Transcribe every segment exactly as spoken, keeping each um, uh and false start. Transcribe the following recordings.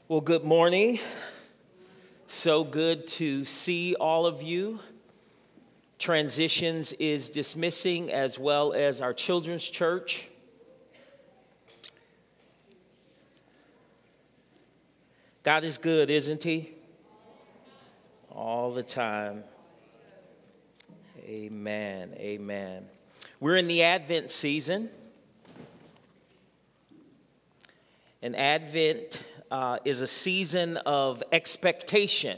Well, good morning. So good to see all of you. Transitions is dismissing as well as our children's church. God is good, isn't he? All the time. Amen. Amen. We're in the Advent season. And Advent uh, is a season of expectation.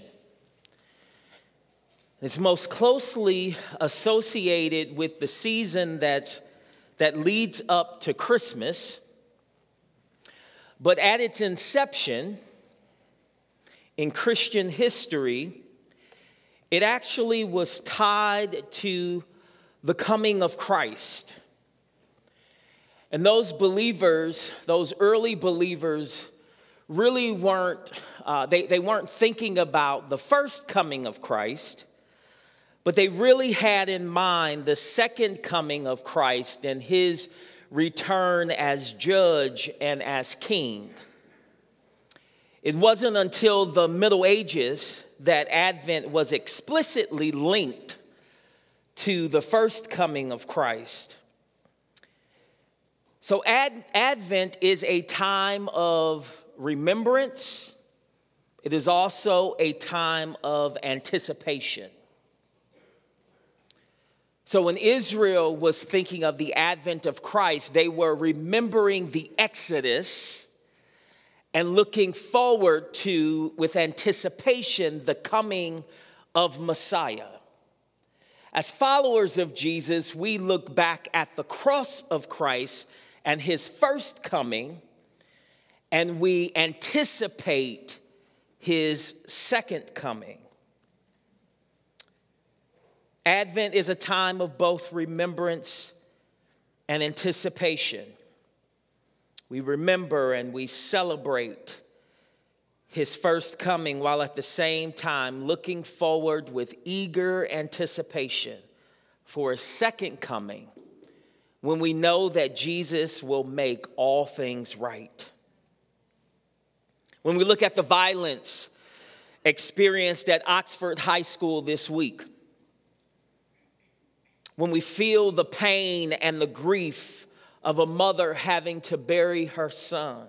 It's most closely associated with the season that's, that leads up to Christmas. But at its inception, in Christian history, it actually was tied to the coming of Christ. And those believers, those early believers, really weren't, uh, they, they weren't thinking about the first coming of Christ, but they really had in mind the second coming of Christ and his return as judge and as king. It wasn't until the Middle Ages that Advent was explicitly linked to the first coming of Christ. So Ad- Advent is a time of remembrance. It is also a time of anticipation. So when Israel was thinking of the advent of Christ, they were remembering the Exodus and looking forward to, with anticipation, the coming of Messiah. As followers of Jesus, we look back at the cross of Christ and his first coming, and we anticipate his second coming. Advent is a time of both remembrance and anticipation. We remember and we celebrate his first coming while at the same time looking forward with eager anticipation for his second coming, when we know that Jesus will make all things right. When we look at the violence experienced at Oxford High School this week, when we feel the pain and the grief of a mother having to bury her son,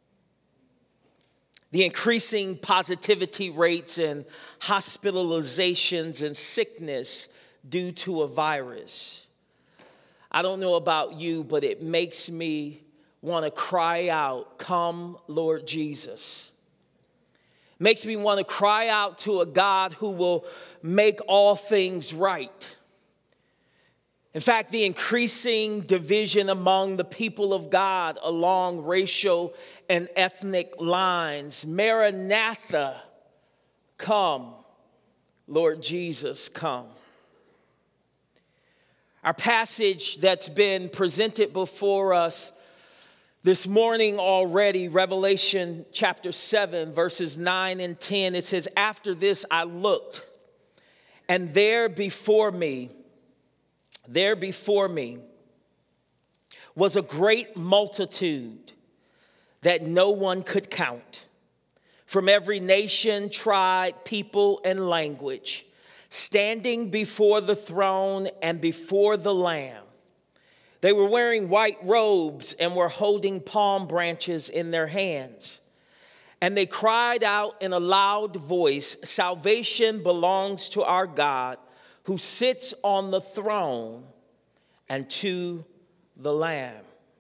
the increasing positivity rates and hospitalizations and sickness due to a virus, I don't know about you, but it makes me want to cry out, "Come, Lord Jesus." Makes me want to cry out to a God who will make all things right. In fact, the increasing division among the people of God along racial and ethnic lines. Maranatha, come, Lord Jesus, come. Our passage that's been presented before us this morning already, Revelation chapter seven, verses nine and ten, it says, "After this I looked, and there before me, there before me was a great multitude that no one could count, from every nation, tribe, people, and language, standing before the throne and before the Lamb. They were wearing white robes and were holding palm branches in their hands. And they cried out in a loud voice, 'Salvation belongs to our God who sits on the throne and to the Lamb.'"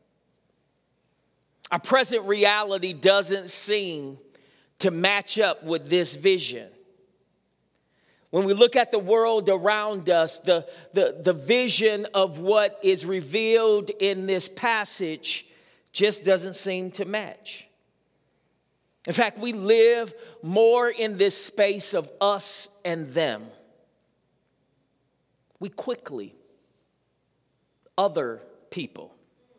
Our present reality doesn't seem to match up with this vision. When we look at the world around us, the, the, the vision of what is revealed in this passage just doesn't seem to match. In fact, we live more in this space of us and them. We quickly other people,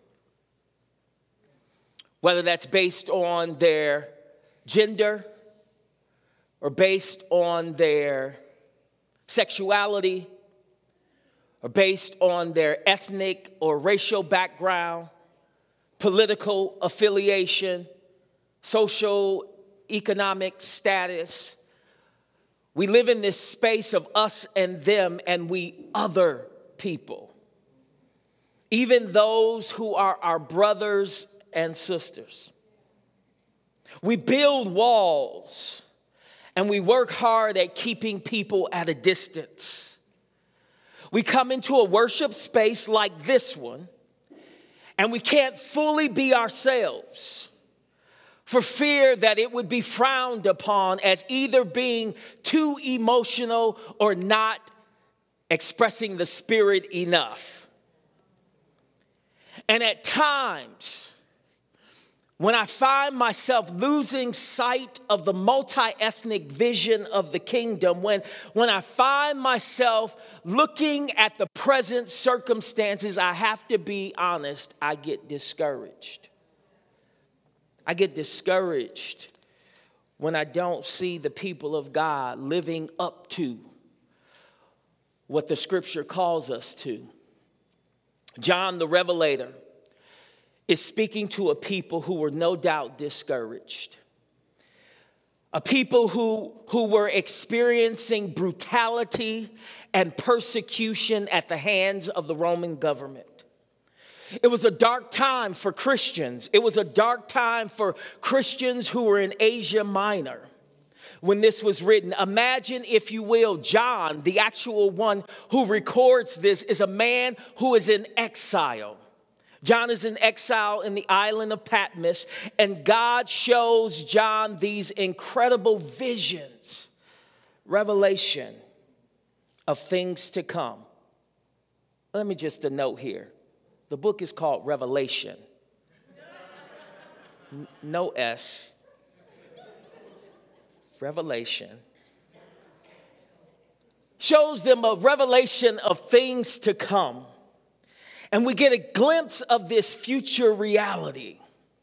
whether that's based on their gender or based on their sexuality or based on their ethnic or racial background, political affiliation, social economic status. We live in this space of us and them, and we other people. Even those who are our brothers and sisters. We build walls, and we work hard at keeping people at a distance. We come into a worship space like this one, and we can't fully be ourselves for fear that it would be frowned upon as either being too emotional or not expressing the Spirit enough. And at times, when I find myself losing sight of the multi-ethnic vision of the kingdom, when, when I find myself looking at the present circumstances, I have to be honest, I get discouraged. I get discouraged when I don't see the people of God living up to what the scripture calls us to. John the Revelator is speaking to a people who were no doubt discouraged. A people who, who were experiencing brutality and persecution at the hands of the Roman government. It was a dark time for Christians. It was a dark time for Christians who were in Asia Minor when this was written. Imagine, if you will, John, the actual one who records this, is a man who is in exile. John is in exile in the island of Patmos, and God shows John these incredible visions, revelation of things to come. Let me just a note here. The book is called Revelation. No S. Revelation. Shows them a revelation of things to come. And we get a glimpse of this future reality.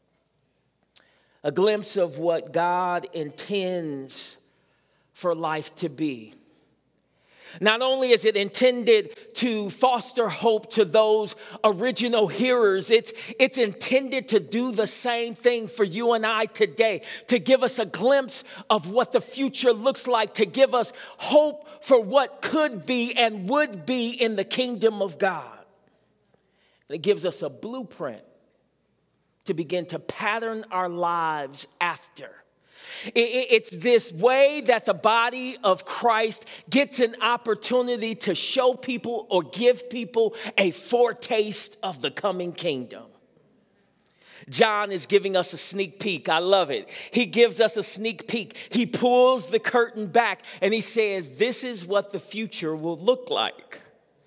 A glimpse of what God intends for life to be. Not only is it intended to foster hope to those original hearers, it's, it's intended to do the same thing for you and I today, to give us a glimpse of what the future looks like, to give us hope for what could be and would be in the kingdom of God. It gives us a blueprint to begin to pattern our lives after. It's this way that the body of Christ gets an opportunity to show people or give people a foretaste of the coming kingdom. John is giving us a sneak peek. I love it. He gives us a sneak peek. He pulls the curtain back and he says, this is what the future will look like.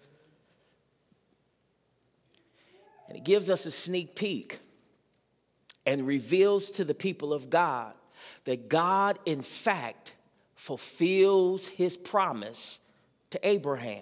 And he gives us a sneak peek and reveals to the people of God that God, in fact, fulfills his promise to Abraham.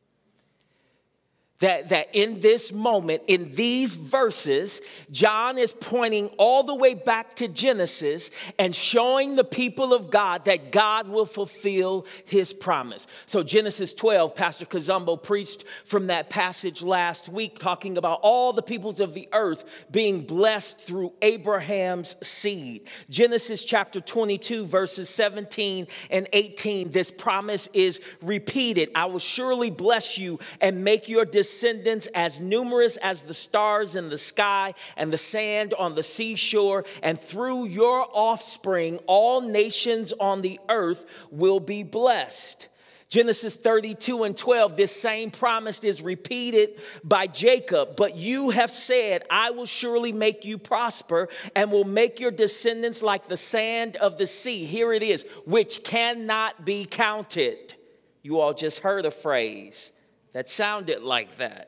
That, that in this moment, in these verses, John is pointing all the way back to Genesis and showing the people of God that God will fulfill his promise. So Genesis twelve, Pastor Kazumbo preached from that passage last week, talking about all the peoples of the earth being blessed through Abraham's seed. Genesis chapter twenty-two, verses seventeen and eighteen, this promise is repeated. I will surely bless you and make your descendants descendants as numerous as the stars in the sky and the sand on the seashore, and through your offspring all nations on the earth will be blessed. Genesis thirty-two and twelve, this same promise is repeated by Jacob. But you have said, I will surely make you prosper and will make your descendants like the sand of the sea. Here it is, which cannot be counted. You all just heard a phrase that sounded like that.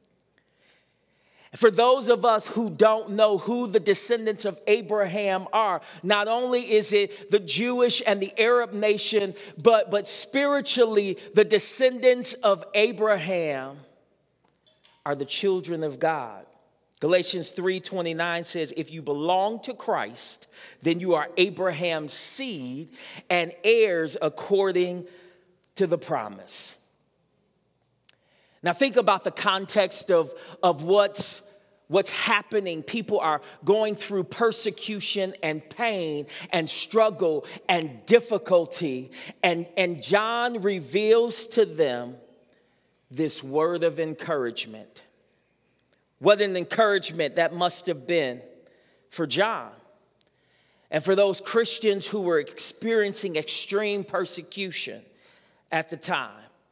For those of us who don't know who the descendants of Abraham are, not only is it the Jewish and the Arab nation, but, but spiritually, the descendants of Abraham are the children of God. Galatians three twenty-nine says, if you belong to Christ, then you are Abraham's seed and heirs according to the promise. Now think about the context of, of what's, what's happening. People are going through persecution and pain and struggle and difficulty. And, and John reveals to them this word of encouragement. What an encouragement that must have been for John and for those Christians who were experiencing extreme persecution at the time.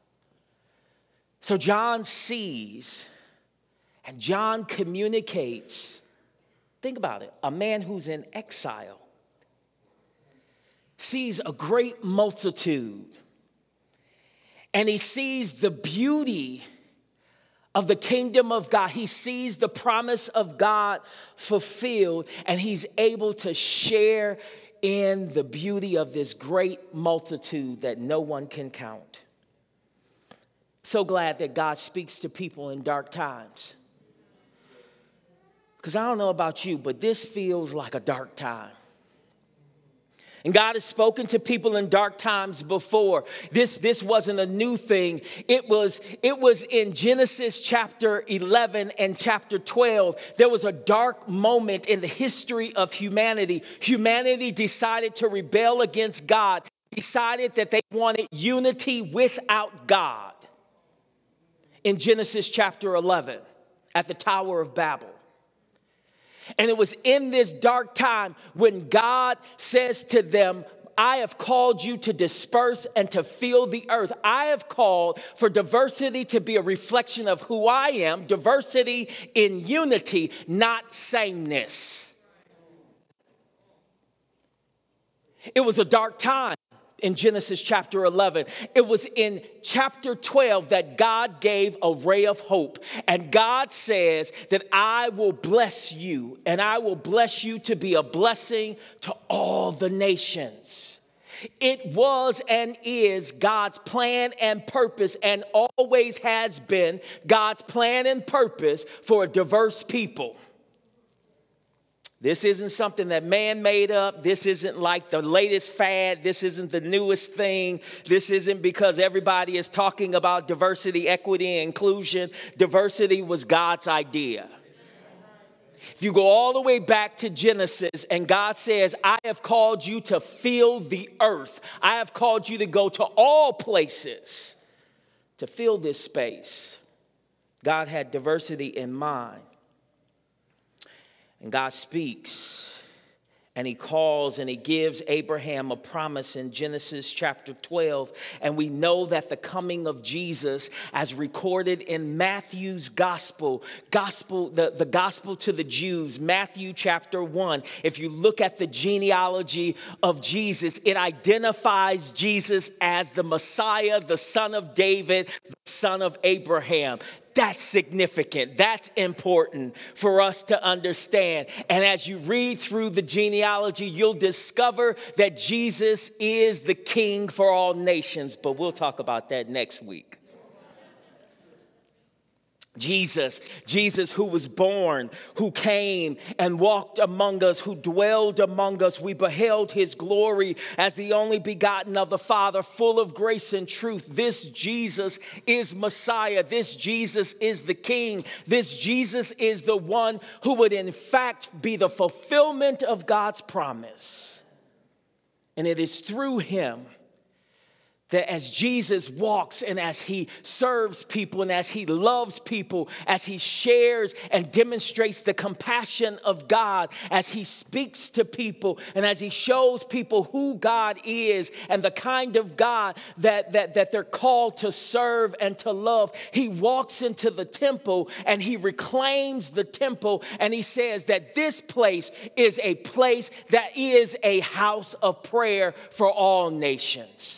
So John sees and John communicates, think about it, a man who's in exile sees a great multitude, and he sees the beauty of the kingdom of God. He sees the promise of God fulfilled, and he's able to share in the beauty of this great multitude that no one can count. So glad that God speaks to people in dark times. Because I don't know about you, but this feels like a dark time. And God has spoken to people in dark times before. This, this wasn't a new thing. It was, it was in Genesis chapter eleven and chapter twelve. There was a dark moment in the history of humanity. Humanity decided to rebel against God, decided that they wanted unity without God. In Genesis chapter eleven, at the Tower of Babel. And it was in this dark time when God says to them, I have called you to disperse and to fill the earth. I have called for diversity to be a reflection of who I am, diversity in unity, not sameness. It was a dark time. In Genesis chapter eleven, it was in chapter twelve that God gave a ray of hope. And God says that I will bless you, and I will bless you to be a blessing to all the nations. It was and is God's plan and purpose, and always has been God's plan and purpose for a diverse people. This isn't something that man made up. This isn't like the latest fad. This isn't the newest thing. This isn't because everybody is talking about diversity, equity, and inclusion. Diversity was God's idea. If you go all the way back to Genesis, and God says, I have called you to fill the earth. I have called you to go to all places to fill this space. God had diversity in mind. And God speaks, and he calls, and he gives Abraham a promise in Genesis chapter twelve. And we know that the coming of Jesus, as recorded in Matthew's gospel, gospel, the, the gospel to the Jews, Matthew chapter one, if you look at the genealogy of Jesus, it identifies Jesus as the Messiah, the son of David, the son of Abraham. That's significant. That's important for us to understand. And as you read through the genealogy, you'll discover that Jesus is the king for all nations. But we'll talk about that next week. Jesus, Jesus who was born, who came and walked among us, who dwelled among us. We beheld his glory as the only begotten of the Father, full of grace and truth. This Jesus is Messiah. This Jesus is the King. This Jesus is the one who would in fact be the fulfillment of God's promise. And it is through him that as Jesus walks and as he serves people and as he loves people, as he shares and demonstrates the compassion of God, as he speaks to people and as he shows people who God is and the kind of God that, that, that they're called to serve and to love, he walks into the temple and he reclaims the temple, and he says that this place is a place that is a house of prayer for all nations.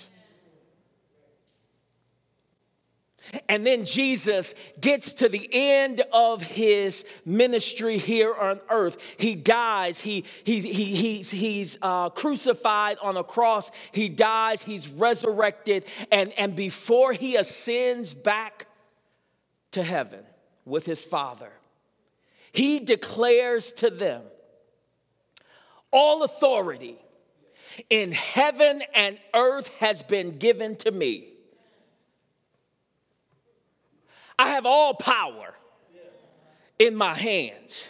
And then Jesus gets to the end of his ministry here on earth. He dies. He, he's he, he's, he's uh, crucified on a cross. He dies. He's resurrected. And, and before he ascends back to heaven with his Father, he declares to them, all authority in heaven and earth has been given to me. I have all power in my hands.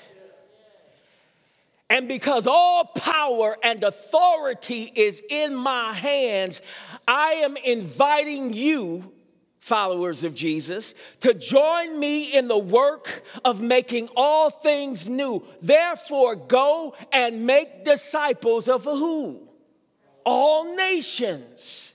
And because all power and authority is in my hands, I am inviting you, followers of Jesus, to join me in the work of making all things new. Therefore, go and make disciples of who? All nations.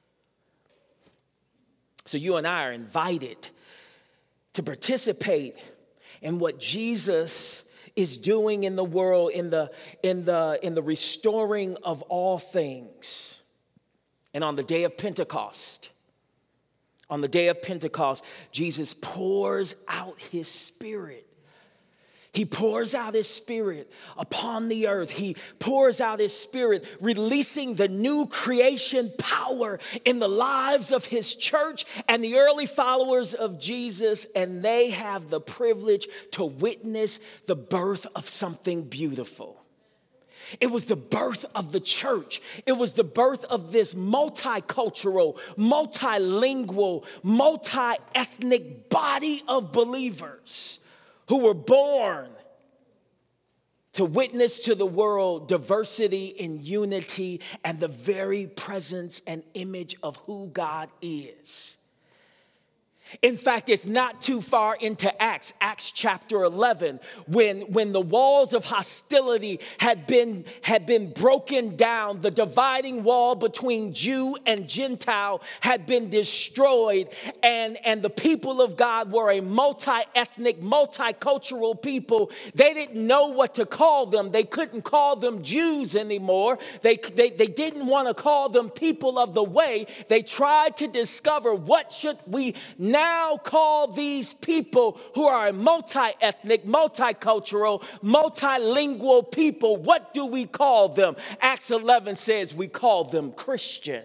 So you and I are invited to participate in what Jesus is doing in the world, in the, in the, in the restoring of all things. And on the day of Pentecost, on the day of Pentecost, Jesus pours out his Spirit. He pours out his Spirit upon the earth. He pours out his Spirit, releasing the new creation power in the lives of his church and the early followers of Jesus. And they have the privilege to witness the birth of something beautiful. It was the birth of the church. It was the birth of this multicultural, multilingual, multi-ethnic body of believers who were born to witness to the world diversity in unity and the very presence and image of who God is. In fact, it's not too far into Acts, Acts chapter eleven, when, when the walls of hostility had been, had been broken down, the dividing wall between Jew and Gentile had been destroyed, and, and the people of God were a multi-ethnic, multicultural people. They didn't know what to call them. They couldn't call them Jews anymore. They, they, they didn't want to call them people of the way. They tried to discover what should we now Now call these people who are a multi-ethnic, multicultural, multilingual people. What do we call them? Acts eleven says we call them Christian.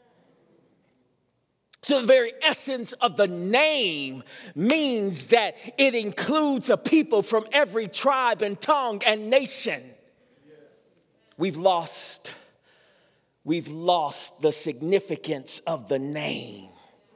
So the very essence of the name means that it includes a people from every tribe and tongue and nation. We've lost, we've lost the significance of the name.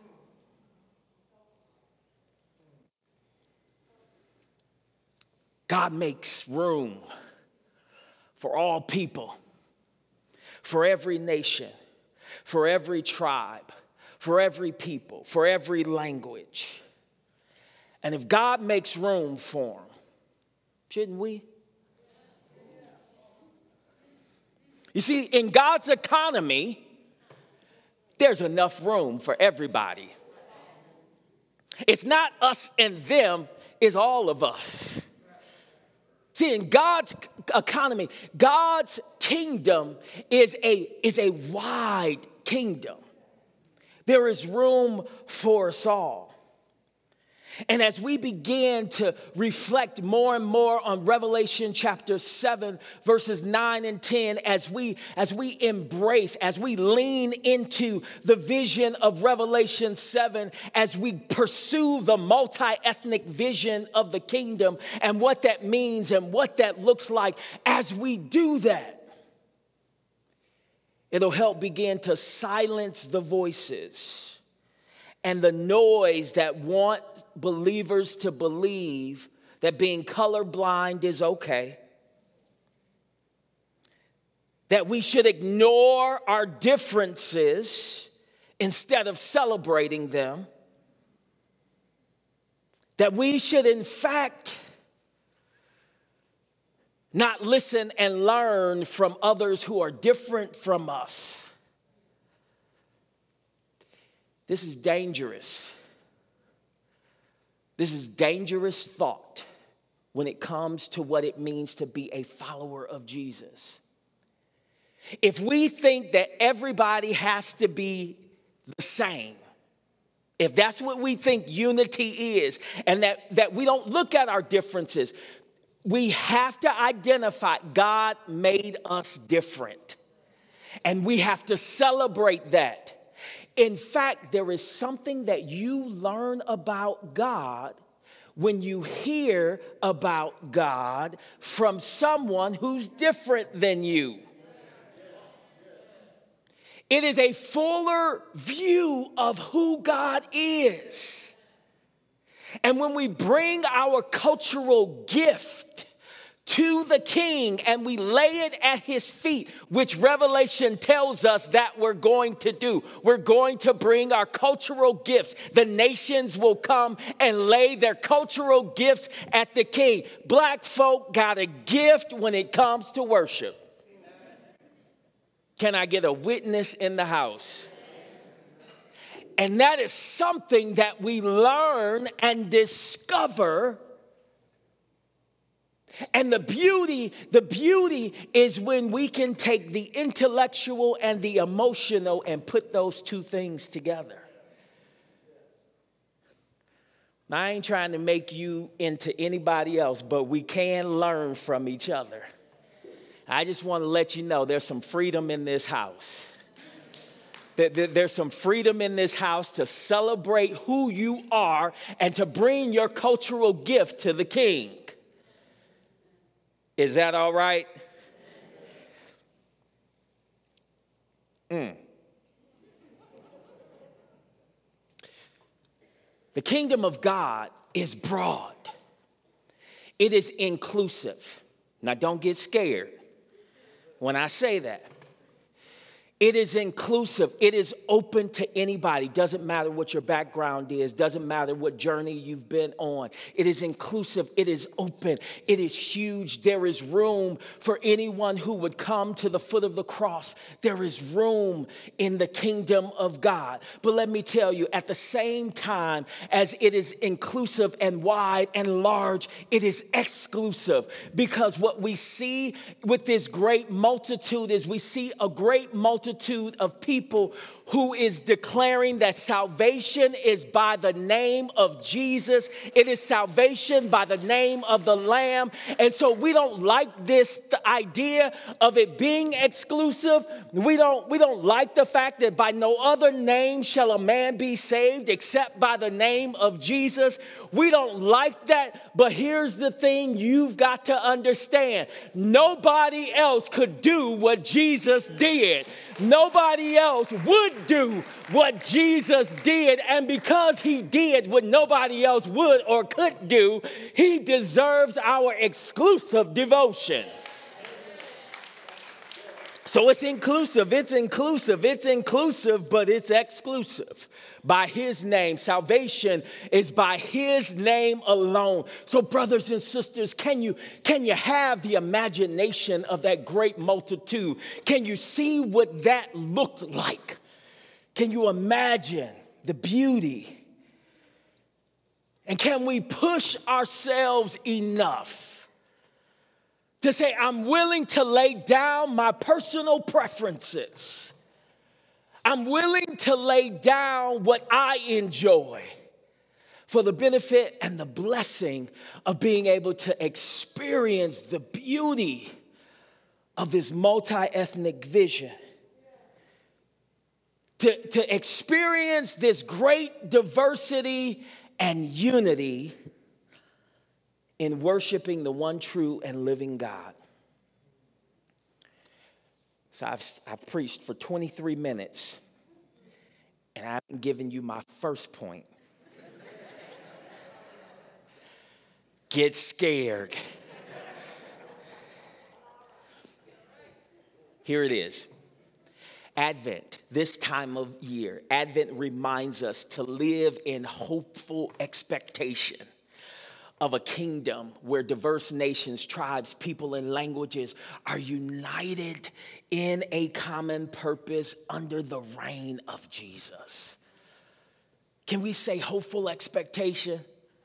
God makes room for all people, for every nation, for every tribe, for every people, for every language. And if God makes room for them, shouldn't we? You see, in God's economy, there's enough room for everybody. It's not us and them, it's all of us. See, in God's economy, God's kingdom is a, is a wide kingdom. There is room for us all. And as we begin to reflect more and more on Revelation chapter seven, verses nine and ten, as we, as we embrace, as we lean into the vision of Revelation seven, as we pursue the multi-ethnic vision of the kingdom and what that means and what that looks like, as we do that, it'll help begin to silence the voices and the noise that want believers to believe that being colorblind is okay, that we should ignore our differences instead of celebrating them, that we should in fact not listen and learn from others who are different from us. This is dangerous. This is dangerous thought when it comes to what it means to be a follower of Jesus. If we think that everybody has to be the same, if that's what we think unity is, and that, that we don't look at our differences, we have to identify God made us different. And we have to celebrate that. In fact, there is something that you learn about God when you hear about God from someone who's different than you. It is a fuller view of who God is. And when we bring our cultural gift to the king and we lay it at his feet, which Revelation tells us that we're going to do. We're going to bring our cultural gifts. The nations will come and lay their cultural gifts at the king. Black folk got a gift when it comes to worship. Can I get a witness in the house? And that is something that we learn and discover. And the beauty, the beauty is when we can take the intellectual and the emotional and put those two things together. Now, I ain't trying to make you into anybody else, but we can learn from each other. I just want to let you know there's some freedom in this house. There's some freedom in this house to celebrate who you are and to bring your cultural gift to the king. Is that all right? Mm. The kingdom of God is broad. It is inclusive. Now, don't get scared when I say that. It is inclusive. It is open to anybody. Doesn't matter what your background is. Doesn't matter what journey you've been on. It is inclusive. It is open. It is huge. There is room for anyone who would come to the foot of the cross. There is room in the kingdom of God. But let me tell you, at the same time as it is inclusive and wide and large, it is exclusive. Because what we see with this great multitude is we see a great multitude of people who is declaring that salvation is by the name of Jesus. It is salvation by the name of the Lamb. And so we don't like this idea of it being exclusive. We don't, we don't like the fact that by no other name shall a man be saved except by the name of Jesus. We don't like that. But here's the thing you've got to understand. Nobody else could do what Jesus did. Nobody else would do what Jesus did. And because he did what nobody else would or could do, he deserves our exclusive devotion. So it's inclusive, it's inclusive, it's inclusive, but it's exclusive. By his name. Salvation is by his name alone. So brothers and sisters, can you, can you have the imagination of that great multitude? Can you see what that looked like? Can you imagine the beauty? And can we push ourselves enough to say, I'm willing to lay down my personal preferences. I'm willing to lay down what I enjoy for the benefit and the blessing of being able to experience the beauty of this multi-ethnic vision. To, to experience this great diversity and unity in worshiping the one true and living God. So I've, I've preached for twenty-three minutes, and I haven't given you my first point. Get scared. Here it is. Advent, this time of year, Advent reminds us to live in hopeful expectation of a kingdom where diverse nations, tribes, people, and languages are united in a common purpose under the reign of Jesus. Can we say hopeful expectation?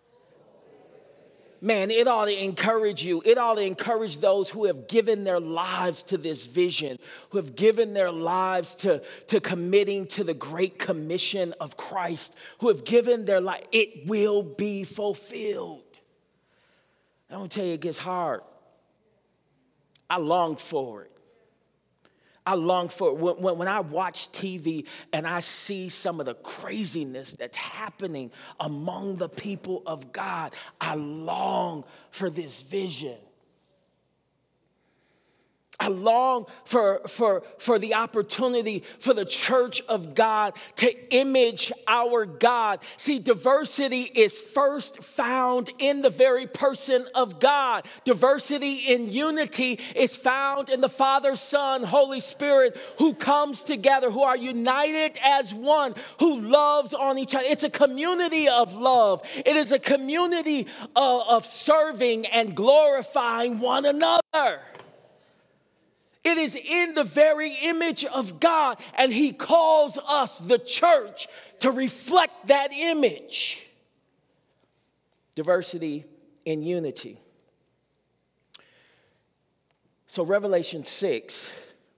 Man, it ought to encourage you. It ought to encourage those who have given their lives to this vision, who have given their lives to, to committing to the great commission of Christ, who have given their life. It will be fulfilled. I'm going to tell you, it gets hard. I long for it. I long for it. When, when, when I watch T V and I see some of the craziness that's happening among the people of God, I long for this vision. I long for, for, for the opportunity for the church of God to image our God. See, diversity is first found in the very person of God. Diversity in unity is found in the Father, Son, Holy Spirit, who comes together, who are united as one, who loves on each other. It's a community of love. It is a community of, of serving and glorifying one another. It is in the very image of God, and he calls us, the church, to reflect that image. Diversity in unity. So Revelation six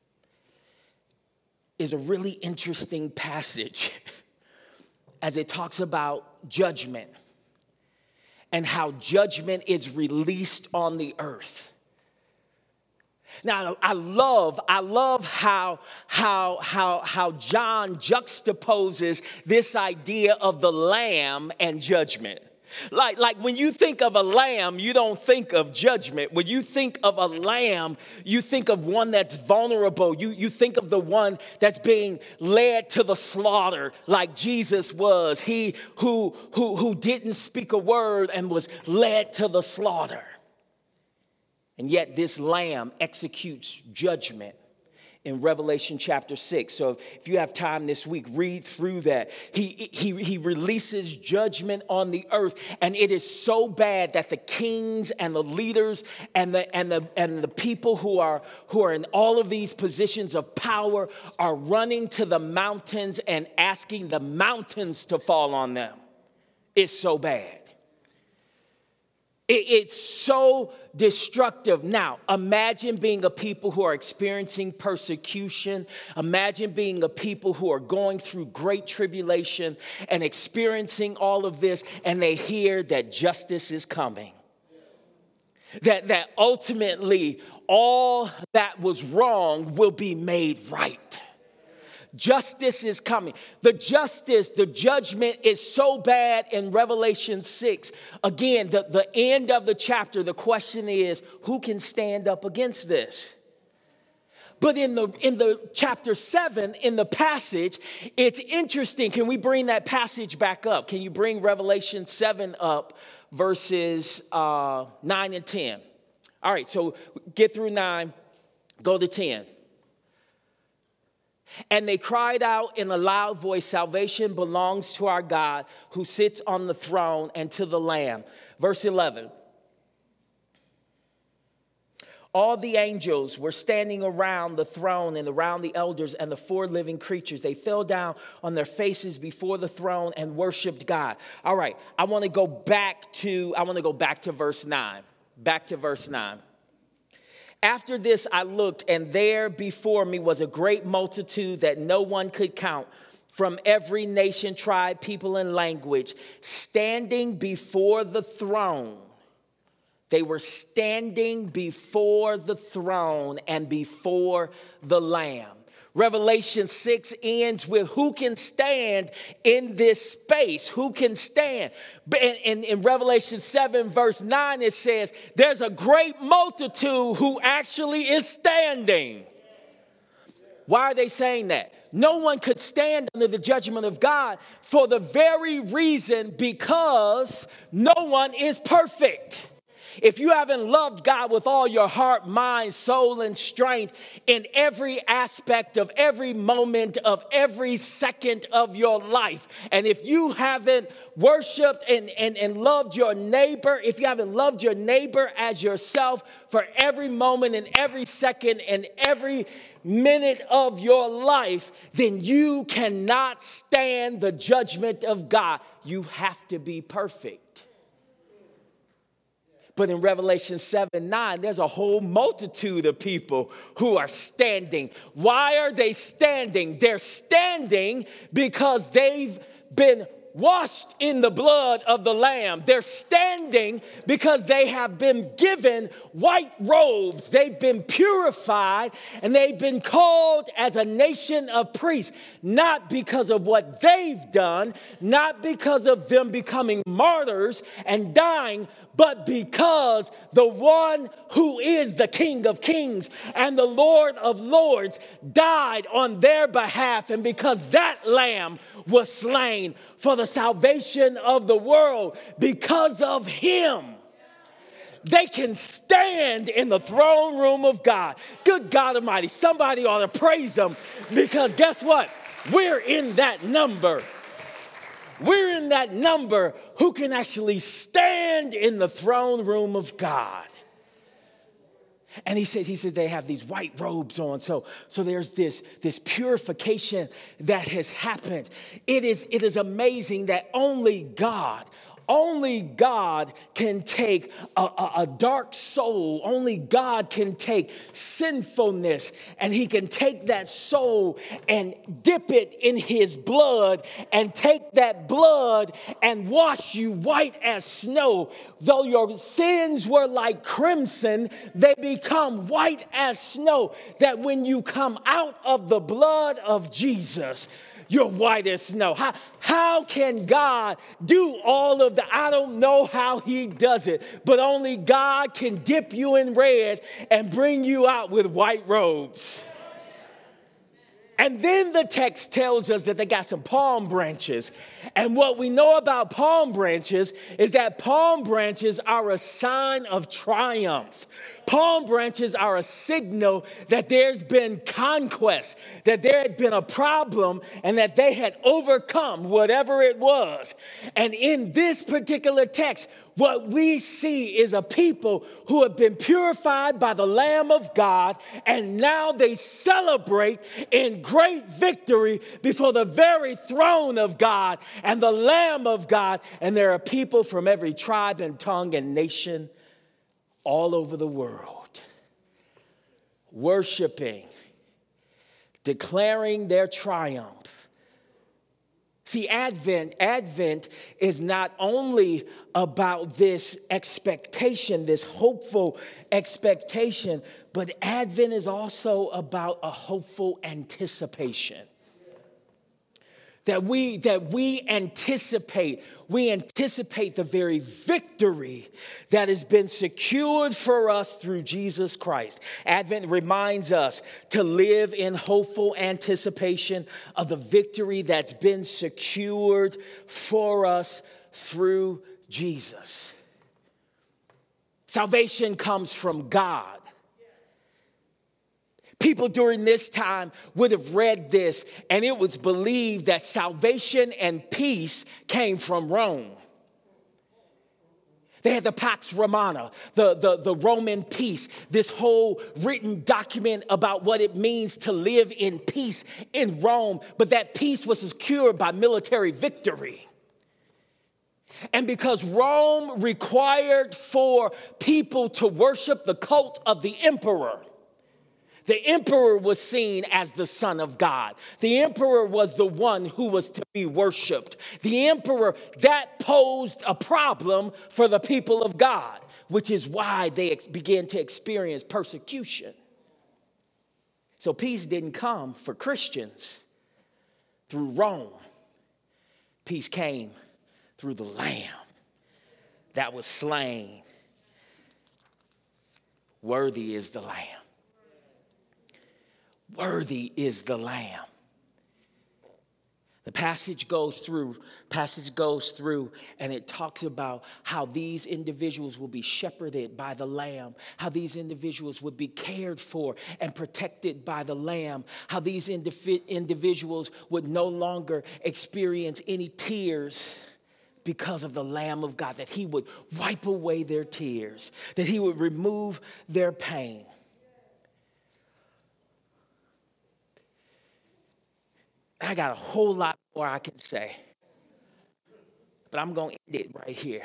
is a really interesting passage as it talks about judgment and how judgment is released on the earth. Now, I love, I love how, how, how, how John juxtaposes this idea of the lamb and judgment. Like, like when you think of a lamb, you don't think of judgment. When you think of a lamb, you think of one that's vulnerable. You, you think of the one that's being led to the slaughter like Jesus was. He who, who, who didn't speak a word and was led to the slaughter. And yet this lamb executes judgment in Revelation chapter six. So if you have time this week, read through that. He, he, he releases judgment on the earth, and it is so bad that the kings and the leaders and the and the and the people who are who are in all of these positions of power are running to the mountains and asking the mountains to fall on them. It's so bad. It's so destructive. Now, imagine being a people who are experiencing persecution. Imagine being a people who are going through great tribulation and experiencing all of this, and they hear that justice is coming. That, that ultimately all that was wrong will be made right. Justice is coming. The justice, the judgment is so bad in Revelation six. Again, the, the end of the chapter, the question is, who can stand up against this? But in the in the chapter seven, in the passage, it's interesting. Can we bring that passage back up? Can you bring Revelation seven up, verses uh, nine and ten? All right, so get through nine, go to ten. And they cried out in a loud voice, salvation belongs to our God who sits on the throne and to the Lamb. Verse eleven. All the angels were standing around the throne and around the elders and the four living creatures. They fell down on their faces before the throne and worshiped God. All right, I want to go back to, I want to go back to verse nine. Back to verse nine. After this, I looked, and there before me was a great multitude that no one could count, from every nation, tribe, people, and language, standing before the throne. They were standing before the throne and before the Lamb. Revelation six ends with who can stand in this space? Who can stand? In, in, in Revelation seven, verse nine, it says, there's a great multitude who actually is standing. Why are they saying that? No one could stand under the judgment of God for the very reason because no one is perfect. If you haven't loved God with all your heart, mind, soul, and strength in every aspect of every moment of every second of your life, and if you haven't worshiped and, and, and loved your neighbor, if you haven't loved your neighbor as yourself for every moment and every second and every minute of your life, then you cannot stand the judgment of God. You have to be perfect. But in Revelation seven nine, there's a whole multitude of people who are standing. Why are they standing? They're standing because they've been washed in the blood of the Lamb. They're standing because they have been given white robes. They've been purified and they've been called as a nation of priests, not because of what they've done, not because of them becoming martyrs and dying, but because the one who is the King of Kings and the Lord of Lords died on their behalf. And because that lamb was slain for the salvation of the world, because of him, they can stand in the throne room of God. Good God Almighty, somebody ought to praise him, because guess what? We're in that number. We're in that number who can actually stand in the throne room of God. And he says, he says they have these white robes on. So, so there's this, this purification that has happened. It is, it is amazing that only God, only God can take a, a, a dark soul. Only God can take sinfulness, and he can take that soul and dip it in his blood and take that blood and wash you white as snow. Though your sins were like crimson, they become white as snow. That when you come out of the blood of Jesus, you're white as snow. How, how can God do all of that? I don't know how he does it, but only God can dip you in red and bring you out with white robes. And then the text tells us that they got some palm branches. And what we know about palm branches is that palm branches are a sign of triumph. Palm branches are a signal that there's been conquest, that there had been a problem, and that they had overcome whatever it was. And in this particular text, what we see is a people who have been purified by the Lamb of God, and now they celebrate in great victory before the very throne of God and the Lamb of God. And there are people from every tribe and tongue and nation all over the world worshiping, declaring their triumph. See, Advent, Advent is not only about this expectation, this hopeful expectation, but Advent is also about a hopeful anticipation. That we, that we anticipate, we anticipate the very victory that has been secured for us through Jesus Christ. Advent reminds us to live in hopeful anticipation of the victory that's been secured for us through Jesus. Salvation comes from God. People during this time would have read this, and it was believed that salvation and peace came from Rome. They had the Pax Romana, the, the, the Roman peace, this whole written document about what it means to live in peace in Rome. But that peace was secured by military victory. And because Rome required for people to worship the cult of the emperor, the emperor was seen as the Son of God. The emperor was the one who was to be worshiped. The emperor, that posed a problem for the people of God, which is why they ex- began to experience persecution. So peace didn't come for Christians through Rome. Peace came through the Lamb that was slain. Worthy is the Lamb. Worthy is the Lamb. The passage goes through, passage goes through, and it talks about how these individuals will be shepherded by the Lamb, how these individuals would be cared for and protected by the Lamb, how these indiv- individuals would no longer experience any tears because of the Lamb of God, that he would wipe away their tears, that he would remove their pain. I got a whole lot more I can say, but I'm going to end it right here.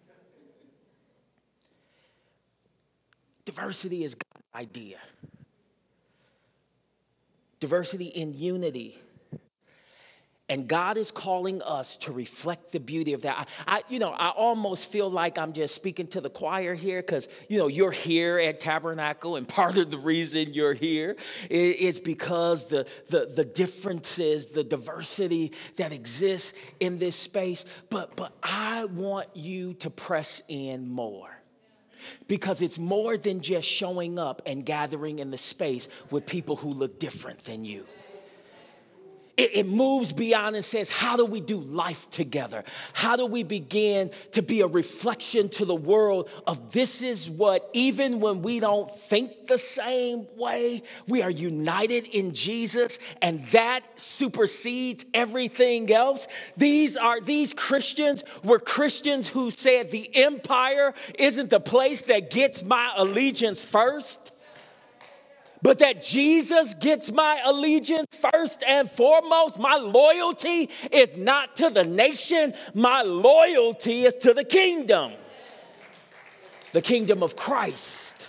Diversity is God's idea. Diversity in unity. And God is calling us to reflect the beauty of that. I, I you know, I almost feel like I'm just speaking to the choir here because, you know, you're here at Tabernacle, and part of the reason you're here is because the, the, the differences, the diversity that exists in this space. But, but I want you to press in more. Because it's more than just showing up and gathering in the space with people who look different than you. It moves beyond and says, how do we do life together? How do we begin to be a reflection to the world of this is what, even when we don't think the same way, we are united in Jesus, and that supersedes everything else. These are, these Christians were Christians who said the empire isn't the place that gets my allegiance first, but that Jesus gets my allegiance first and foremost. My loyalty is not to the nation. My loyalty is to the kingdom. The kingdom of Christ.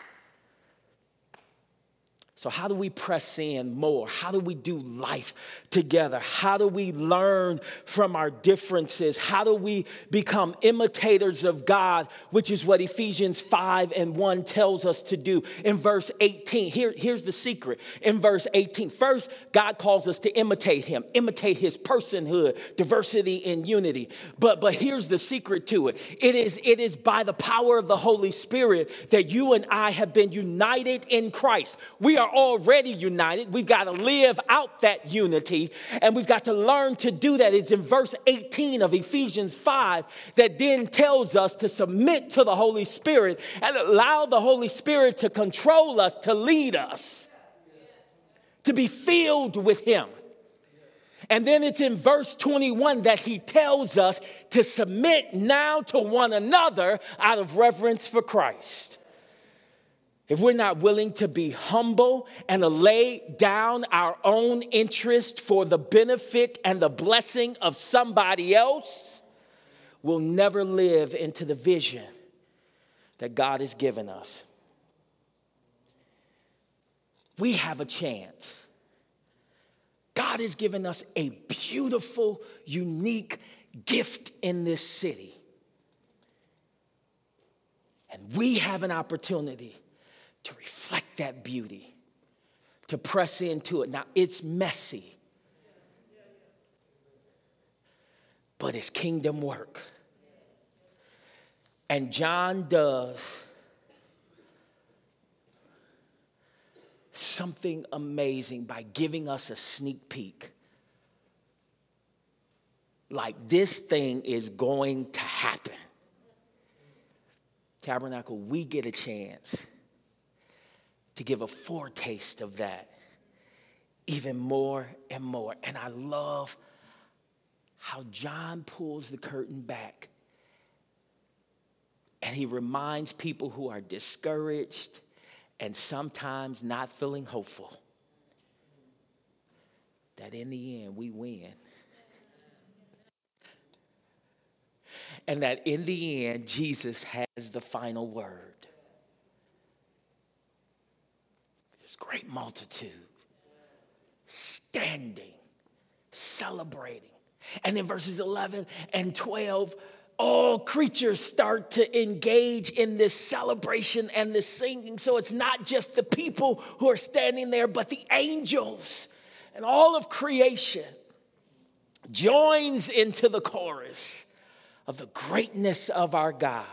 So how do we press in more? How do we do life together? How do we learn from our differences? How do we become imitators of God, which is what Ephesians five and one tells us to do. In verse eighteen, here, here's the secret. In verse eighteen, first, God calls us to imitate him, imitate his personhood, diversity and unity. But, but here's the secret to it. It is, it is by the power of the Holy Spirit that you and I have been united in Christ. We are already united. We've got to live out that unity, and we've got to learn to do that. It's in verse eighteen of Ephesians five that then tells us to submit to the Holy Spirit and allow the Holy Spirit to control us, to lead us, to be filled with him. And then it's in verse twenty-one that he tells us to submit now to one another out of reverence for Christ. If we're not willing to be humble and to lay down our own interest for the benefit and the blessing of somebody else, we'll never live into the vision that God has given us. We have a chance. God has given us a beautiful, unique gift in this city. And we have an opportunity to reflect that beauty, to press into it. Now, it's messy, but it's kingdom work. And John does something amazing by giving us a sneak peek. Like, this thing is going to happen. Tabernacle, we get a chance to give a foretaste of that even more and more. And I love how John pulls the curtain back and he reminds people who are discouraged and sometimes not feeling hopeful that in the end we win. And that in the end, Jesus has the final word. Great multitude standing, celebrating. And in verses eleven and twelve, all creatures start to engage in this celebration and this singing. So it's not just the people who are standing there, but the angels and all of creation joins into the chorus of the greatness of our God.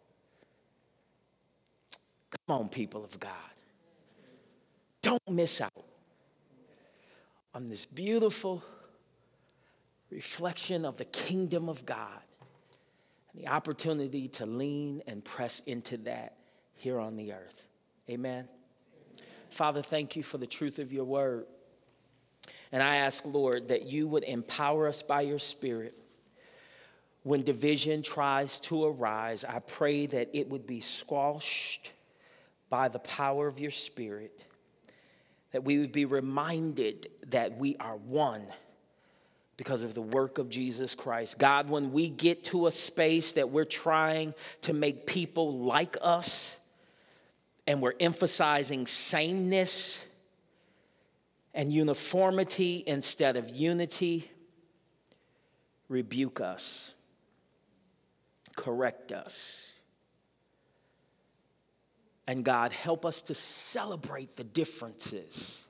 Come on, people of God. Don't miss out on this beautiful reflection of the kingdom of God and the opportunity to lean and press into that here on the earth. Amen. Father, thank you for the truth of your word. And I ask, Lord, that you would empower us by your Spirit. When division tries to arise, I pray that it would be squashed by the power of your Spirit. That we would be reminded that we are one because of the work of Jesus Christ. God, when we get to a space that we're trying to make people like us and we're emphasizing sameness and uniformity instead of unity, rebuke us, correct us. And God, help us to celebrate the differences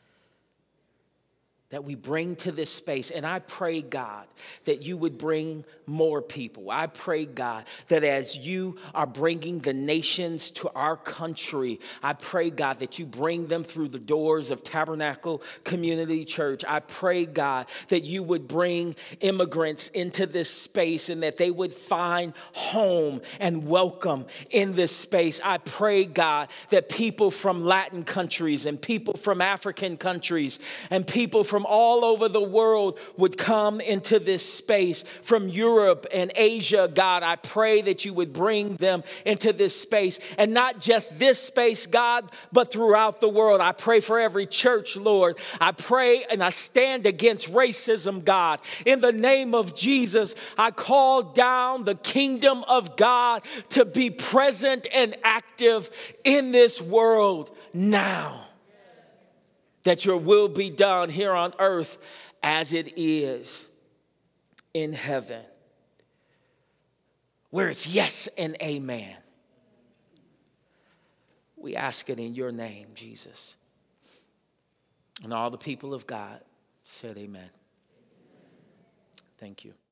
that we bring to this space. And I pray, God, that you would bring more people. I pray, God, that as you are bringing the nations to our country, I pray, God, that you bring them through the doors of Tabernacle Community Church. I pray, God, that you would bring immigrants into this space and that they would find home and welcome in this space. I pray, God, that people from Latin countries and people from African countries and people from all over the world would come into this space, from Europe and Asia. God, I pray that you would bring them into this space, and not just this space, God, but throughout the world. I pray for every church, Lord. I pray and I stand against racism, God. In the name of Jesus, I call down the kingdom of God to be present and active in this world now. That your will be done here on earth as it is in heaven. Where it's yes and amen. We ask it in your name, Jesus. And all the people of God said amen. Thank you.